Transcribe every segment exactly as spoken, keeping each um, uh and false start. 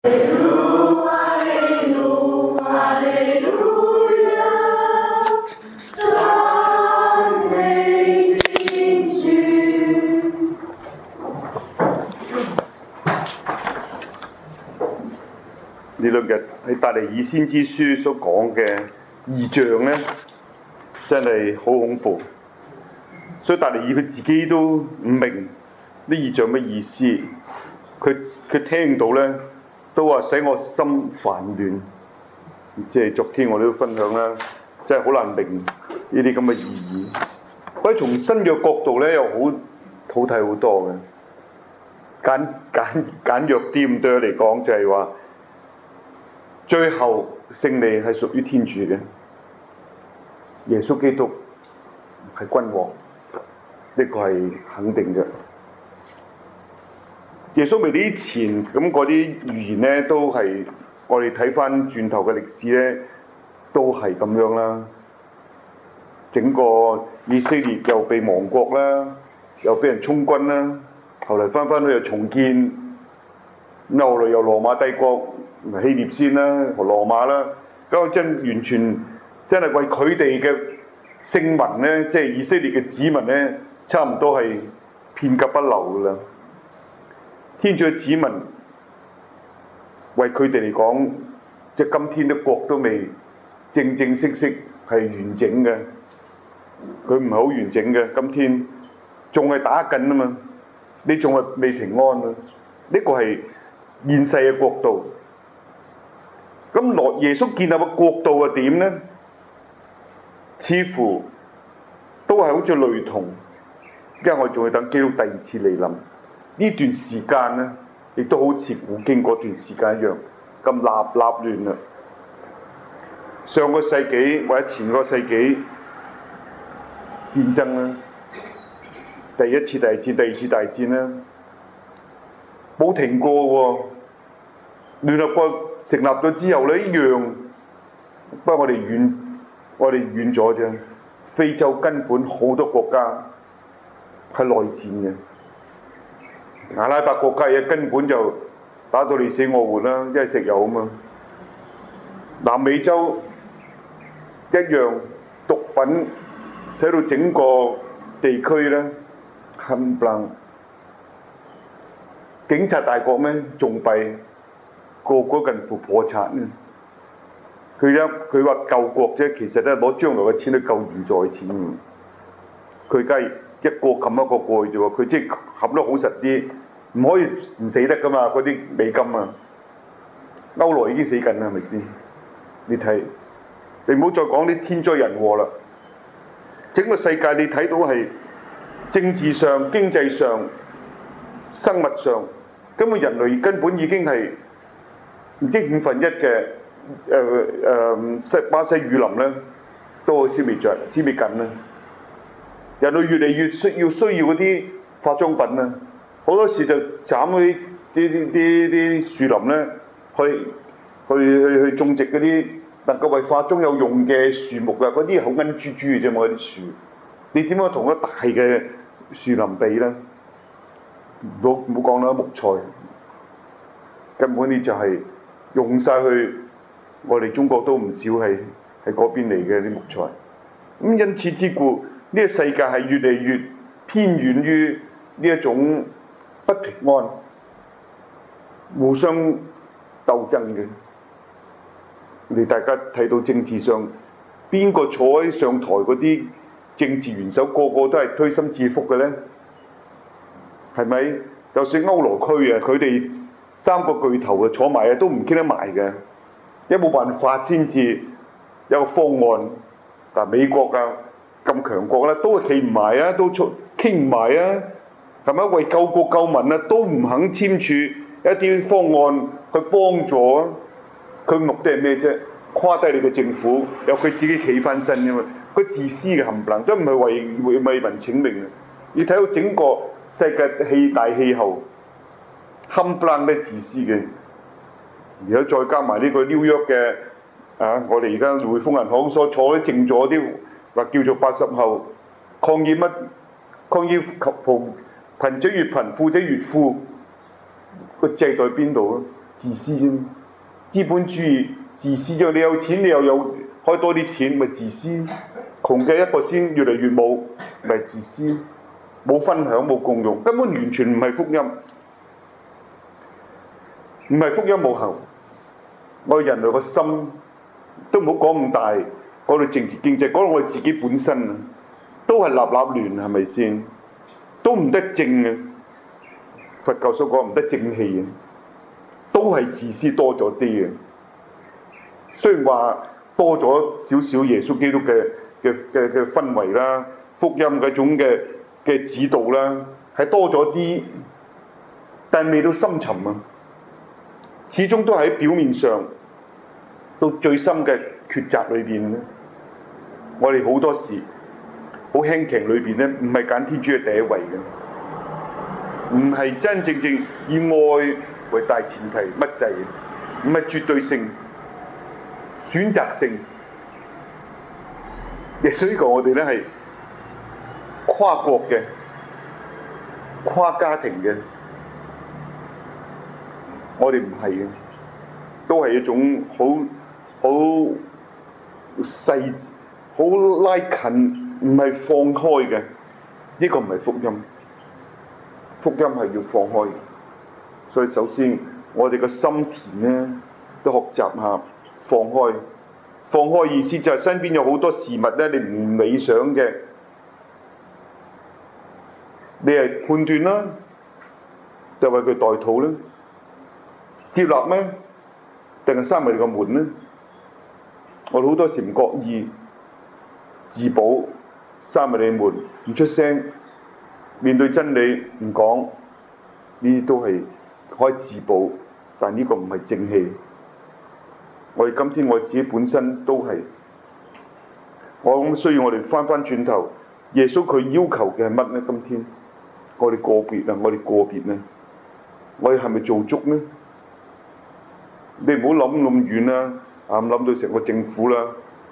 呢兩日喺但尼爾先知書所講嘅異象咧，真係好恐怖。所以但尼爾佢自己都唔明呢異象咩意思，佢佢聽到咧都話使我心煩亂。即係昨天我哋都分享啦，真係好難明呢啲咁嘅意義。可以從新約角度咧，又好好睇好多嘅。簡簡簡約啲咁對我嚟講，就係話最後勝利係屬於天主嘅，耶穌基督係君王，呢個係肯定嘅。耶穌未嚟之前，咁嗰啲預言咧，都係我哋睇翻轉頭嘅歷史咧，都係咁樣啦。整個以色列又被亡國啦，又俾人充軍啦，後來翻翻去又重建，後來又羅馬帝國。希臘先啦，和羅馬啦，咁真完全真係為佢哋嘅聖民咧，即係以色列嘅子民咧，差唔多係遍及不留噶啦。天主嘅子民為佢哋嚟講，即係今天的國都未正正式式係完整嘅，佢唔係好完整嘅。今天仲係打緊啊嘛，你仲係未平安啊？呢個係現世嘅國度。咁落耶穌建立嘅國度係點呢？似乎都係好似類同，因為我仲要等基督第二次嚟臨。呢段時間呢，亦都好似古經嗰段時間一樣咁立立亂啦。上個世紀或者前個世紀戰爭啦，第一次大戰、第二次大戰啦，冇停過喎。聯合國成立咗之後咧，一樣，不過我哋遠，我哋遠咗啫。非洲根本好多國家係內戰嘅，阿拉伯國家嘢根本就打到你死我活啦，因為石油啊嘛。南美洲一樣，毒品使到整個地區咧冚唪唥，警察大國咩？仲弊。個個近乎破產啊！佢一佢話救國啫，其實咧攞將來嘅錢去救現在嘅錢。佢梗係一個冚一個過去啫喎，佢即係冚得好實啲，唔可以唔死得噶嘛！嗰啲美金啊，歐羅已經死緊啦，係咪先？你睇，你唔好再講啲天災人禍啦。整個世界你睇到係政治上、經濟上、生物上，根本人類根本已經係。唔知五分一嘅誒誒西巴西雨林咧，都消滅着、消滅緊啦。人類越嚟越需要需要嗰啲化妝品啊，好多時就斬嗰啲啲啲啲啲樹林咧，去去去去種植嗰啲能夠為化妝有用嘅樹木啊，嗰啲好奀豬豬嘅啫嘛，嗰啲樹。你點樣同一大嘅樹林比咧？唔好唔好講啦，木材根本呢就係、是。用晒去，我哋中國都唔少係係嗰邊嚟嘅啲木材。咁因此之故，呢、這個世界係越嚟越偏遠於呢一種不平安、互相鬥爭嘅。你大家睇到政治上，邊個坐喺上台嗰啲政治元首，個個都係推心置腹嘅咧？係咪？就算歐羅區啊，佢哋。三個巨頭啊，坐埋啊都唔傾得埋嘅，有冇辦法先至有個方案？嗱，美國啊咁強國咧，都係企唔埋啊，都出傾唔埋啊，係咪？為救國救民啊，都唔肯簽署一啲方案去幫助啊。佢目的係咩啫？誇低你嘅政府，由佢自己企翻身啫嘛。佢自私嘅冚唪唥，都唔係為為為民請命啊！要睇到整個世界氣大氣候。冚唪唥都自私嘅，而家再加埋呢個紐約嘅啊，我哋而家匯豐銀行所坐啲靜咗啲話叫做八十後抗議乜？抗議及貧貧者越貧，富者越富，個制度喺邊度啊？ 自私啫。資本主義自私啫，你有錢你又有開多啲錢，咪自私；窮嘅一個先越嚟越冇，咪自私。冇分享冇共用，根本完全唔係福音，唔係福音無效。我哋人類個心都唔好講咁大，講到政治經濟，講到我哋自己本身啊，都係立立亂，係咪先？都唔得正嘅。佛教所講唔得正氣嘅，都係自私多咗啲嘅。雖然話多咗少少耶穌基督嘅嘅嘅嘅氛圍啦，福音嗰種嘅嘅指導啦，係多咗啲，但未到深沉啊。始終都喺表面上，到最深嘅抉擇裏邊咧，我哋好多時好輕騎裏邊咧，唔係揀天主嘅第一位嘅，唔係真正正以愛為大前提乜滯嘅，唔係絕對性、選擇性。亦所以講我哋咧係跨國嘅、跨家庭嘅，我哋唔係嘅，都係一種好好細、好拉近，唔係放開嘅。呢個唔係福音，福音係要放開嘅。所以首先，我哋個心田咧都學習下放開。放開意思就係身邊有好多事物咧，你唔理想嘅，你係判斷啦，就為佢代禱啦，接納咩？定係閂埋你個門咧？我哋好多時唔覺意自保，閂埋你門，唔出聲，面對真理唔講，呢啲都係可以自保，但呢個唔係正氣。我哋今天我自己本身都係，我諗需要我哋翻翻轉頭，耶穌佢要求嘅係乜咧？今天我哋個別啊，我哋個別咧，我哋係咪做足咧？你唔好諗咁遠啦，啊諗到成個政府啦，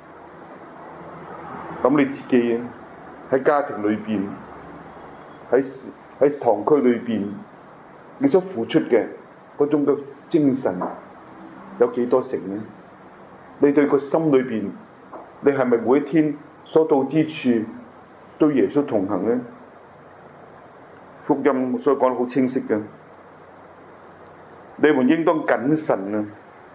諗你自己喺家庭裏邊，喺喺堂區裏邊，你所付出嘅嗰種嘅精神。有幾多成呢？你對個心裏邊，你係咪每一天所到之處都耶穌同行呢？福音所以講得好清晰嘅，你們應當謹慎啊，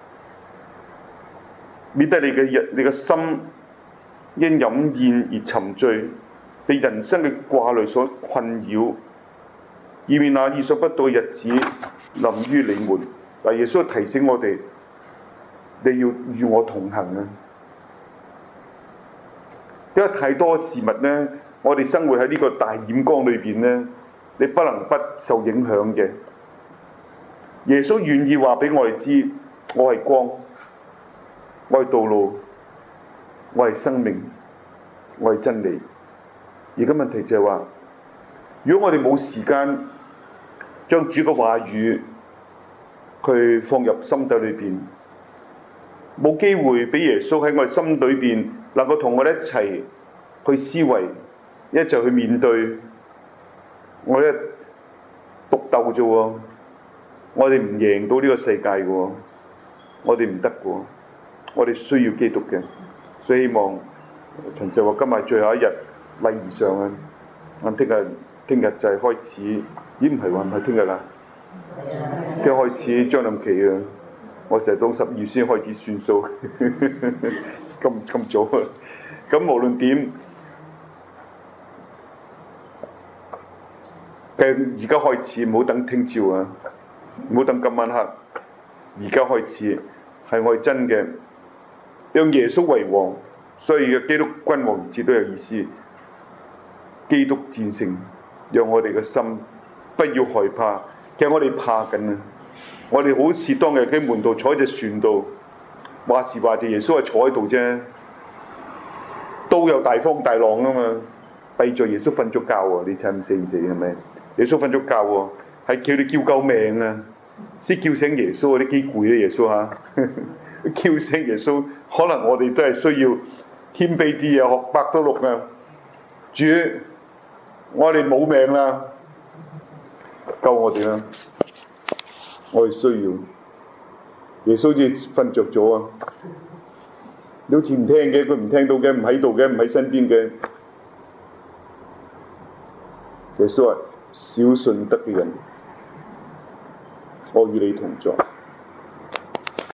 免得你嘅日你嘅心因飲宴而沉醉，被人生嘅掛慮所困擾，以免那意想不到嘅日子臨於你們。嗱，耶穌提醒我哋。你要與我同行啊！因為太多事物呢，我哋生活喺呢個大染缸裏邊呢，你不能不受影響嘅。耶穌願意話俾我哋知，我係光，我係道路，我係生命，我係真理。而家問題就係話，如果我哋冇時間將主嘅話語佢放入心底裏邊，冇機會俾耶穌喺我哋心裏邊能夠同我哋一齊去思維，一齊去面對。我哋獨鬥啫喎，我哋唔贏到呢個世界嘅喎，我哋唔得嘅喎，我哋需要基督嘅。所以希望陳石話今日最後一日禮儀上啊，咁聽日聽日就係開始，咦唔係話唔係聽日啦，聽日開始將臨期啊！我成日到十二月先開始算數，咁咁早啊！咁無論點，嘅而家開始，唔好等聽朝啊，唔好等今晚黑，而家開始係我哋真嘅，讓耶穌為王，所以嘅基督君王節都有意思。基督戰勝，讓我哋嘅心不要害怕。其實我哋怕緊啊！我哋好似當日嘅門徒坐喺隻船度，話時話就耶穌係坐喺度啫，都有大風大浪啊嘛。閉著耶穌瞓咗覺喎，你睇唔死唔死係咪？耶穌瞓咗覺喎，係叫你叫救命啊！先叫醒耶穌，啲幾攰啊耶穌嚇，叫醒耶穌。可能我哋都係需要謙卑啲啊，學伯多祿啊。主，我哋冇命啦，救我哋啦！我哋需要耶穌好似瞓着咗啊！你好似唔聽嘅，佢唔聽到嘅，唔喺度嘅，唔喺身邊嘅。耶穌話：小信德嘅人，我與你同在。